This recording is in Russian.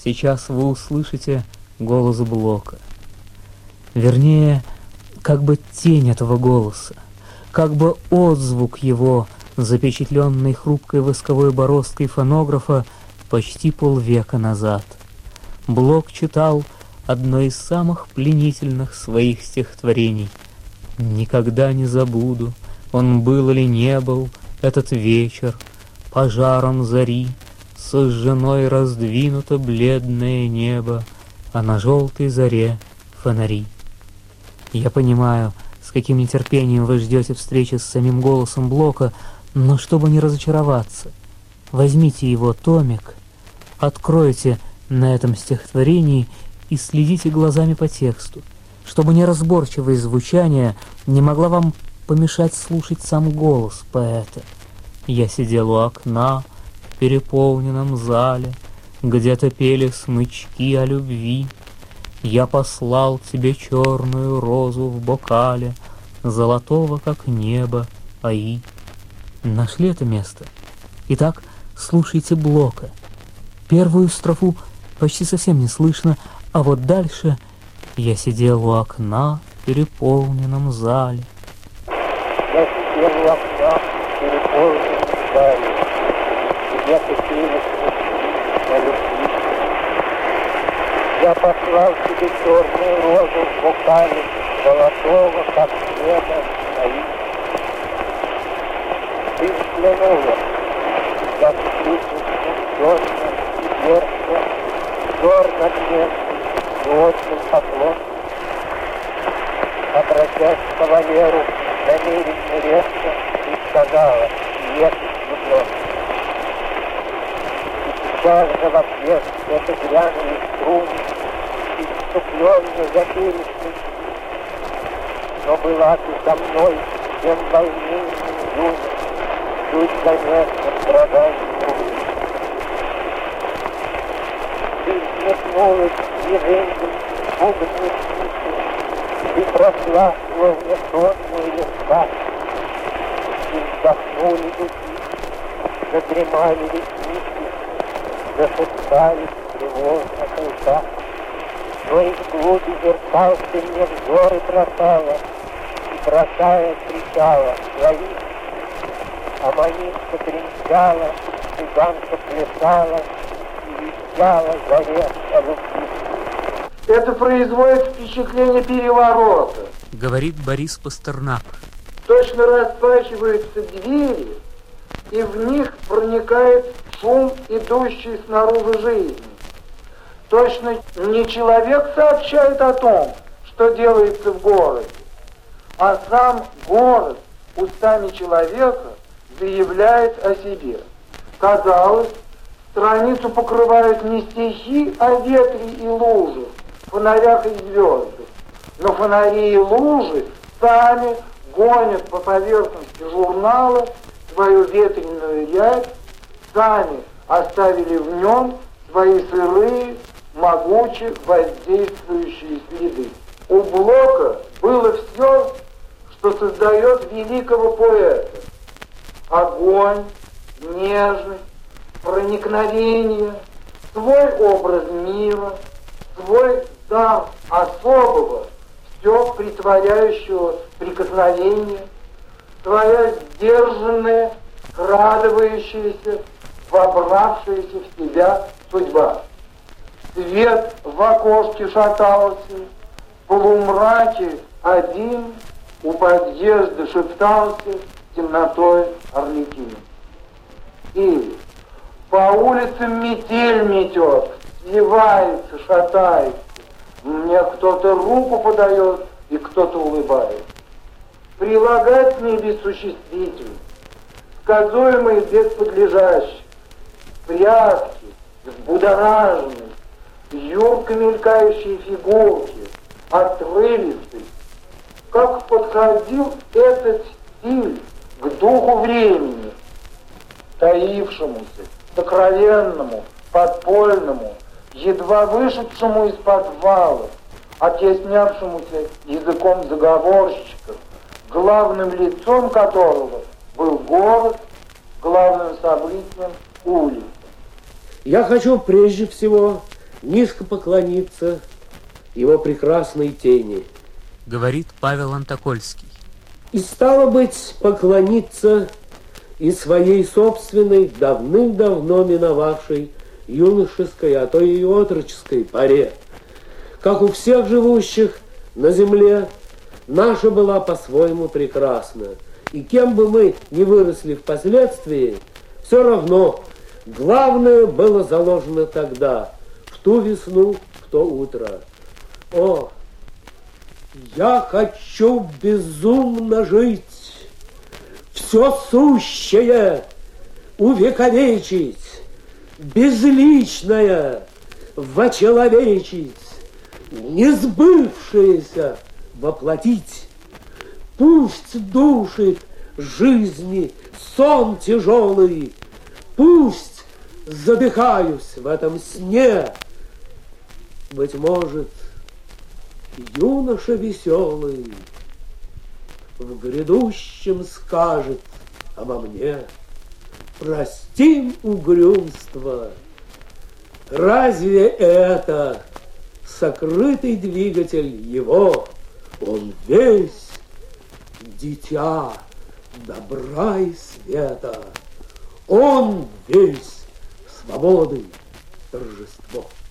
Сейчас вы услышите голос Блока. Вернее, как бы тень этого голоса, как бы отзвук его, запечатленный хрупкой восковой бороздкой фонографа почти полвека назад. Блок читал одно из самых пленительных своих стихотворений. «Никогда не забуду, он был или не был, этот вечер, пожаром зари, сожжено и раздвинуто бледное небо, а на желтой заре фонари». Я понимаю, с каким нетерпением вы ждете встречи с самим голосом Блока, но чтобы не разочароваться, возьмите его томик, откройте на этом стихотворении и следите глазами по тексту, чтобы неразборчивое звучание не могло вам помешать слушать сам голос поэта. Я сидел у окна в переполненном зале, где-то пели смычки о любви. Я послал тебе черную розу в бокале, золотого, как небо, аи. Нашли это место? Итак, слушайте Блока. Первую строфу почти совсем не слышно, а вот дальше я сидел у окна в переполненном зале. Я сидел у окна в переполненном зале, где-то пели смычки о любви. Я послал тебе черную розу в бокале, золотого, как небо, аи. Ты взглянула, как птичница, черно и дерзко, взор надменный и очень поклон. Обратясь к кавалеру, намеренно резко, и сказала, ехать влюблен. И сейчас же в ответ это грянули струны, иступленно запели смычки. Но была ты со мной, тем волнением юным, чуть заметно страдает дух. Ты взметнулась движением пуганной птицы, ты прошла, словно сонную леса, и вздохнули духи, задремали ресницы, зашептались тревожно уста. Но из глуби зеркал ты мне взоры бросала, и бросая кричала, лови. А манишка трещала, цыганка плясала и вещала заре о любви. Это производит впечатление переворота, говорит Борис Пастернак. Точно распахиваются двери, и в них проникает шум, идущий снаружи жизни. Точно не человек сообщает о том, что делается в городе, а сам город устами человека заявляет о себе. Казалось, страницу покрывают не стихи о ветре и лужах, фонарях и звездах, но фонари и лужи сами гонят по поверхности журнала свою ветреную рябь, сами оставили в нем свои сырые, могучие, воздействующие следы. У Блока было все, что создает великого поэта. Огонь, нежность, проникновение, свой образ мира, свой дар особого, все притворяющего прикосновение, своя сдержанная, скрадывающаяся, вобравшаяся в себя судьба. Свет в окошке шатался, в полумраке один у подъезда шептался темнотой Арлекин. Или по улицам метель метет, сливается, шатается, мне кто-то руку подает и кто-то улыбается. Прилагательные без существительных, сказуемые без подлежащих, прятки, взбудораженные, юрко мелькающие фигурки, отрывистые. Как подходил этот стиль к духу времени, таившемуся, сокровенному, подпольному, едва вышедшему из подвала, отъяснявшемуся языком заговорщиков, главным лицом которого был город, главным событием улица. Я хочу прежде всего низко поклониться его прекрасной тени. Говорит Павел Антокольский. И стало быть, поклониться и своей собственной, давным-давно миновавшей юношеской, а то и отроческой поре. Как у всех живущих на земле, наша была по-своему прекрасна. И кем бы мы ни выросли впоследствии, все равно главное было заложено тогда, в ту весну, в то утро. О, я хочу безумно жить, все сущее увековечить, безличное вочеловечить, несбывшееся воплотить. Пусть душит жизни сон тяжелый, пусть задыхаюсь в этом сне. Быть может, юноша веселый в грядущем скажет обо мне: простим угрюмство, разве это сокрытый двигатель его? Он весь дитя добра и света, он весь свободы торжество.